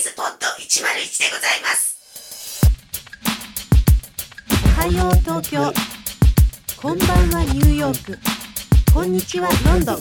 ズポッド101でございます。 おはよう東京、こんばんはニューヨーク、こんにちはロンドン。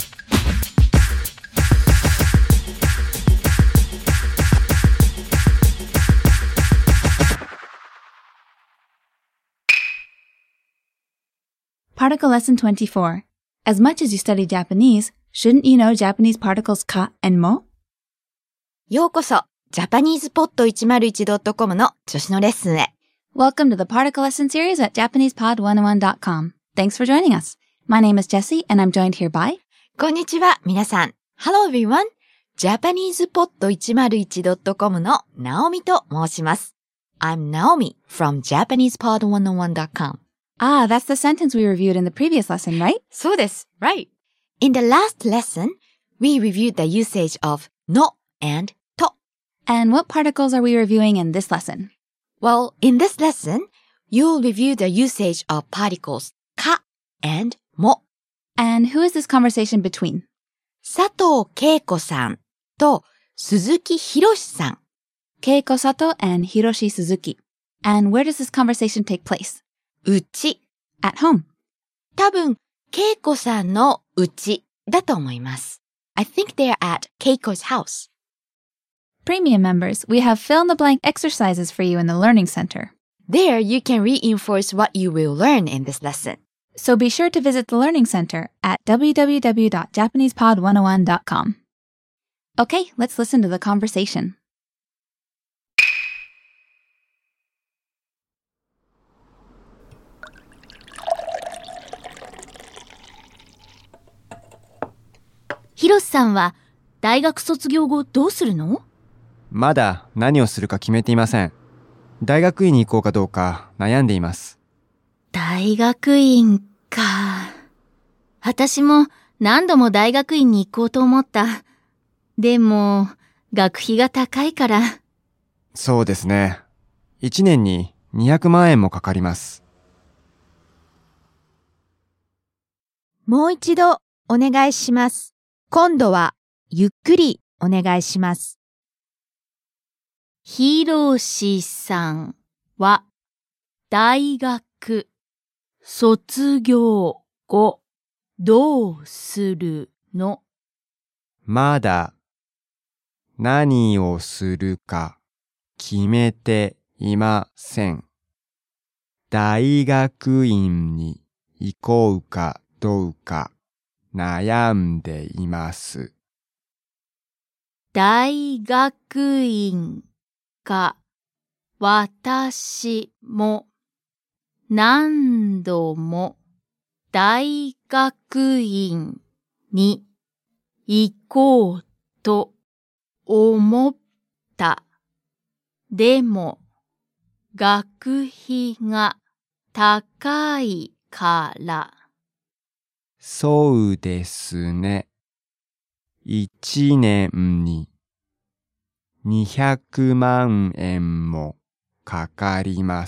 Particle Lesson 24. As much as you study Japanese, shouldn't you know Japanese particles ka and mo? ようこそ、ジャパニーズポッド 101.com の助詞のレッスンへ。 Welcome to the Particle Lesson series at JapanesePod101.com. Thanks for joining us. My name is Jessie and I'm joined here by... こんにちは、皆さん。Hello everyone. ジャパニーズポッド 101.com のナオミと申します。I'm Naomi from JapanesePod101.com. Ah, that's the sentence we reviewed in the previous lesson, right? そうです。Right. In the last lesson, we reviewed the usage of no and to. And what particles are we reviewing in this lesson? Well, in this lesson, you'll review the usage of particles ka and mo. And who is this conversation between? 佐藤恵子さんと鈴木博さん。 Keiko Sato and Hiroshi Suzuki. And where does this conversation take place? うち。 At home. 多分、恵子さんのうちだと思います。I think they're at Keiko's house. Premium members, we have fill-in-the-blank exercises for you in the Learning Center. There, you can reinforce what you will learn in this lesson. So be sure to visit the Learning Center at www.japanesepod101.com. Okay, let's listen to the conversation. ひろしさんは大学卒業後どうするの？ まだ何をするか決めていません。大学院に行こうかどうか悩んでいます。 大学院か。私も何度も大学院に行こうと思った。でも、学費が高いから。 そうですね。1年に200万円もかかります。 もう一度お願いします。今度はゆっくりお願いします。 ひろしさんは大学卒業後どうするの？ まだ何をするか決めていません。大学院に行こうかどうか悩んでいます。 大学院か、私も何度も大学院に行こうと思った。でも学費が高いから。 そうですね。1年に200万円もかかります。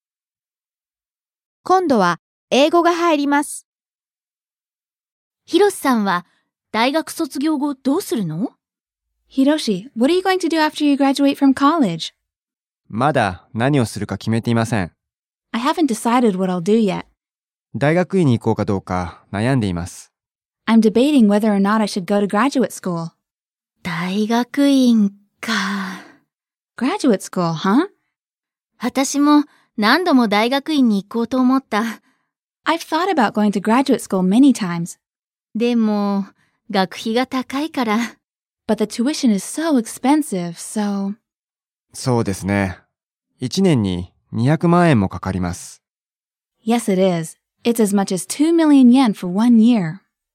今度は英語が入ります。 ひろしさんは大学卒業後どうするの？ Hiroshi, what are you going to do after you graduate from college? まだ何をするか決めていません。 I haven't decided what I'll do yet. 大学院に行こうかどうか悩んでいます。 I'm debating whether or not I should go to graduate school. 大学院か。 Graduate school, huh? 私も何度も大学院に行こうと思った。 I've thought about going to graduate school many times. でも、学費が高いから。 But the tuition is so expensive, so... そうですね。1年に200万円もかかります。 Yes, it is. It's as much as 2 million yen for 1 year.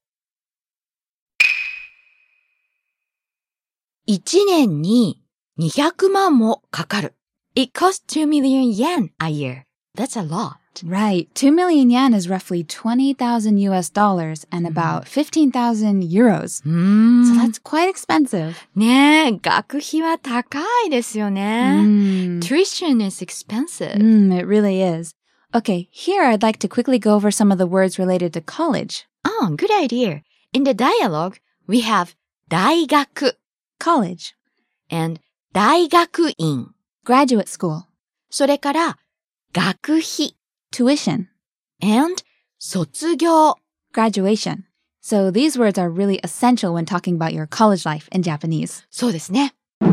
1年に200万もかかる。It costs 2 million yen a year. That's a lot. Right. 2 million yen is roughly 20,000 US dollars and about 15,000 euros. So that's quite expensive. ねえ、学費は高いですよね。Tuition is expensive. It really is. Okay, here I'd like to quickly go over some of the words related to college. Oh, good idea. In the dialogue, we have 大学 College. and 大学院。 Graduate school. それから、学費。 Tuition. and 卒業。 Graduation. So these words are really essential when talking about your college life in Japanese. そうですね。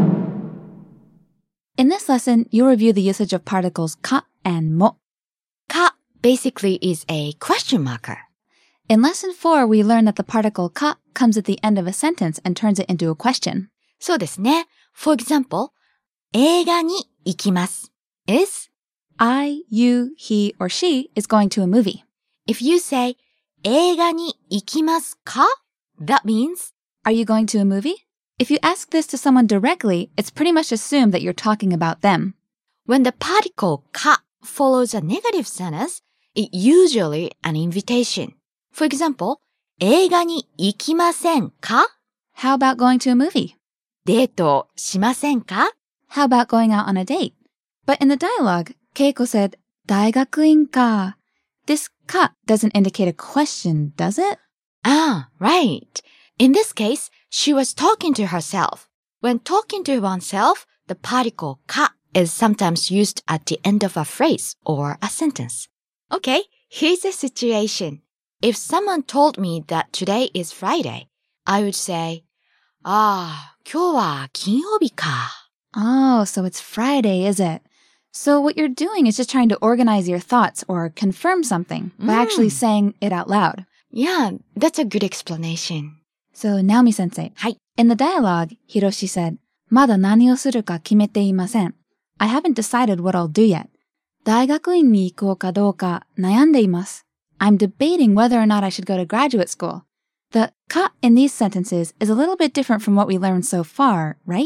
In this lesson, you'll review the usage of particles ka and mo. か basically is a question marker. In lesson 4, we learned that the particle ka comes at the end of a sentence and turns it into a question. そうですね。For example, 映画に行きます is I, you, he, or she is going to a movie. if you say 映画に行きますか that means Are you going to a movie? If you ask this to someone directly, it's pretty much assumed that you're talking about them. when the particle か follows a negative sentence, it's usually an invitation. For example, 映画に行きませんか How about going to a movie? デートしませんか How about going out on a date? But in the dialogue, Keiko said, 大学院か. This ka doesn't indicate a question, does it? Ah, right. In this case, she was talking to herself. When talking to oneself, the particle か is sometimes used at the end of a phrase or a sentence. Okay, here's a situation. If someone told me that today is Friday, I would say, ああ、今日は金曜日か。 Oh, so it's Friday, is it? So what you're doing is just trying to organize your thoughts or confirm something by actually saying it out loud. Yeah, that's a good explanation. So Naomi sensei. はい。 In the dialogue, Hiroshi said, まだ何をするか決めていません. I haven't decided what I'll do yet. 大学院に行こうかどうか悩んでいます. I'm debating whether or not I should go to graduate school. The ka in these sentences is a little bit different from what we learned so far, right?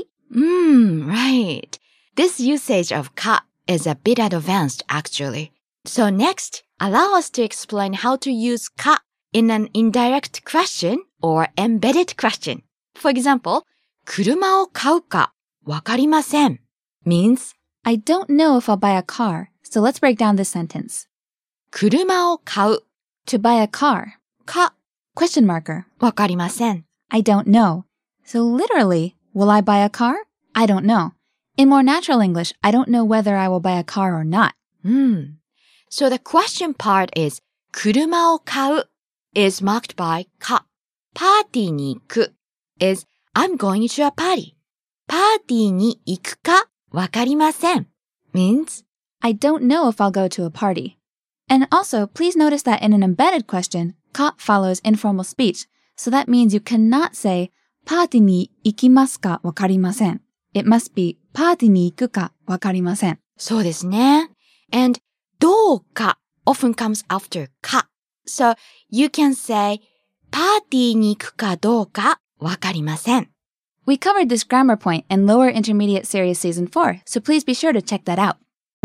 Right. This usage of か is a bit advanced actually. So next, allow us to explain how to use か in an indirect question or embedded question. For example, 車を買うかわかりません means I don't know if I'll buy a car, so let's break down this sentence. 車を買う To buy a car. か Question marker. わかりません I don't know. So literally, will I buy a car? I don't know. In more natural English, I don't know whether I will buy a car or not. So the question part is 車を買う is marked by か。パーティーに行く is I'm going to a party. パーティーに行くかわかりません means I don't know if I'll go to a party. And also, please notice that in an embedded question, ka follows informal speech. So that means you cannot say パーティーに行きますかわかりません. It must be パーティーに行くかわかりません. そうですね。And どうか often comes after か。So you can say パーティーに行くかどうかわかりません。 We covered this grammar point in Lower Intermediate Series Season 4, so please be sure to check that out.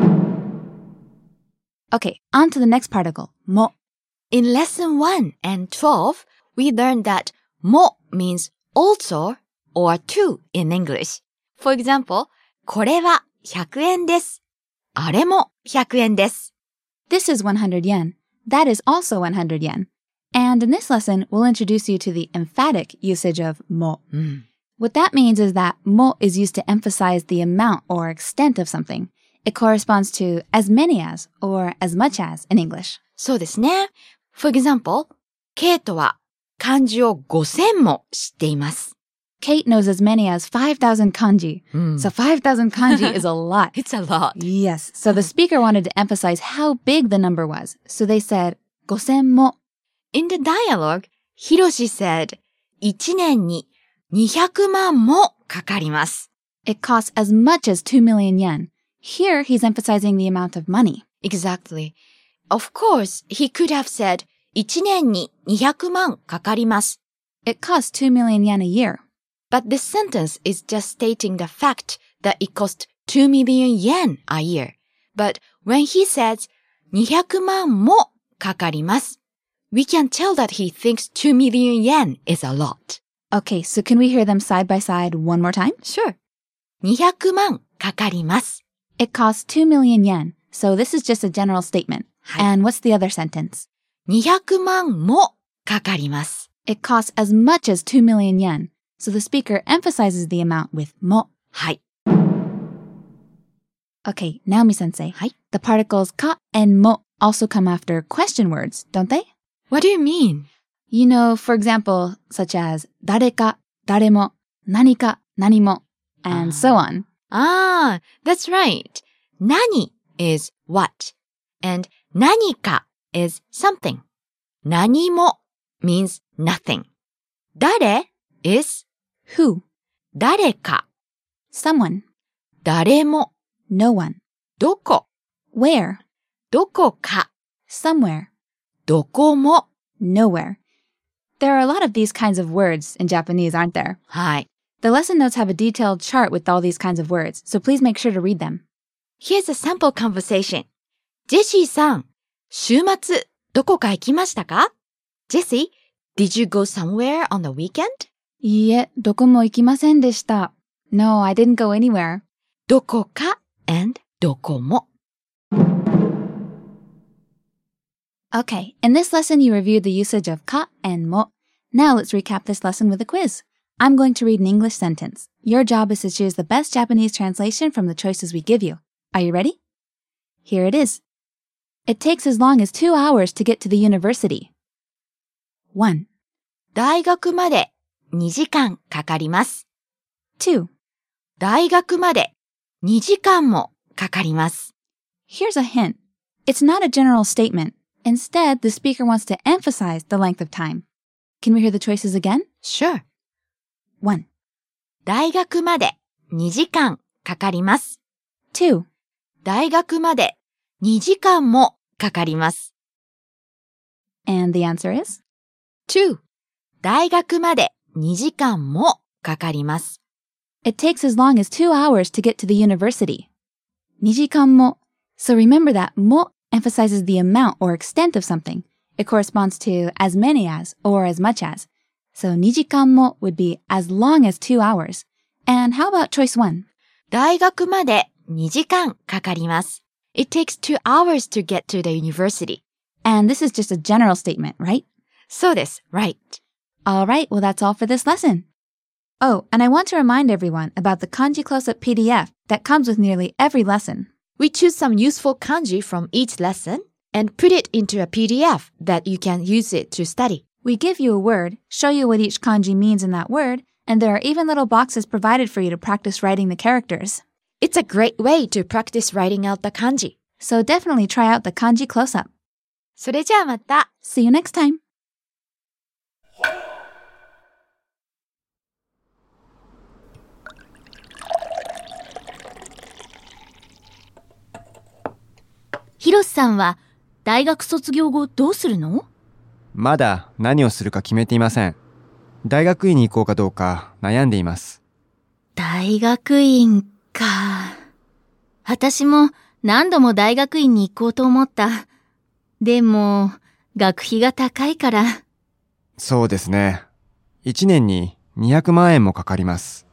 Okay, on to the next particle, mo. In lesson 1 and 12, we learned that も means also or to in English. For example, これは100円です。あれも100円です。 This is 100 yen. That is also 100 yen. And in this lesson, we'll introduce you to the emphatic usage of mo. What that means is that mo is used to emphasize the amount or extent of something. It corresponds to as many as or as much as in English. そうですね。For example, ケイトは漢字を5000も知っています。 Kate knows as many as 5,000 kanji. So 5,000 kanji is a lot. It's a lot. Yes. So the speaker wanted to emphasize how big the number was. So they said, 5000 mo. In the dialogue, Hiroshi said, 1年に200万もかかります。 It costs as much as 2 million yen. Here, he's emphasizing the amount of money. Exactly. Of course, he could have said, 1年に200万かかります。 It costs 2 million yen a year. But this sentence is just stating the fact that it costs 2 million yen a year. But when he says 200万もかかります, we can tell that he thinks 2 million yen is a lot. Okay, so can we hear them side by side one more time? Sure. 200万かかります. It costs 2 million yen. So this is just a general statement. And what's the other sentence? 200万もかかります. It costs as much as 2 million yen. So the speaker emphasizes the amount with mo. はい. Okay, Naomi sensei. はい。 The particles ka and mo also come after question words, don't they? What do you mean? You know, for example, such as 誰か、誰も、何か、何も, and so on. Ah, that's right. 何 is what, and 何か is something. 何も means nothing. 誰 is Who? 誰か。 Someone. 誰も No one. どこ Where? どこか Somewhere. どこも Nowhere. There are a lot of these kinds of words in Japanese, aren't there? はい。 The lesson notes have a detailed chart with all these kinds of words, so please make sure to read them. Here's a sample conversation. ジェシーさん、週末どこか行きましたか？ Jessie, did you go somewhere on the weekend? いいえ、どこも行きませんでした. No, I didn't go anywhere. どこか and どこも。 Okay, in this lesson you reviewed the usage of ka and mo. Now let's recap this lesson with a quiz. I'm going to read an English sentence. Your job is to choose the best Japanese translation from the choices we give you. Are you ready? Here it is. It takes as long as 2 hours to get to the university. 1, 大学まで2時間かかります。 2. 大学まで2時間もかかります。 Here's a hint. It's not a general statement. Instead, the speaker wants to emphasize the length of time. Can we hear the choices again? Sure. 1, 大学まで2時間かかります。 2, 大学まで2時間もかかります。 and the answer is? 2. 大学まで2時間もかかります。 It takes as long as 2 hours to get to the university. 2時間も. So remember that も emphasizes the amount or extent of something. It corresponds to as many as or as much as. So 2時間も would be as long as 2 hours. And how about choice 1? 大学まで2時間かかります。It takes 2 hours to get to the university. And this is just a general statement, right? そうです。Right. Alright, well that's all for this lesson. Oh, and I want to remind everyone about the Kanji Close-Up PDF that comes with nearly every lesson. We choose some useful kanji from each lesson and put it into a PDF that you can use it to study. We give you a word, show you what each kanji means in that word, and there are even little boxes provided for you to practice writing the characters. It's a great way to practice writing out the kanji. So definitely try out the Kanji Close-Up. それじゃあまた。 See you next time. ひろしさんは大学卒業後どうするの？ まだ何をするか決めていません。大学院に行こうかどうか悩んでいます。 大学院か。私も何度も大学院に行こうと思った。でも、学費が高いから。 そうですね。1年に200万円もかかります。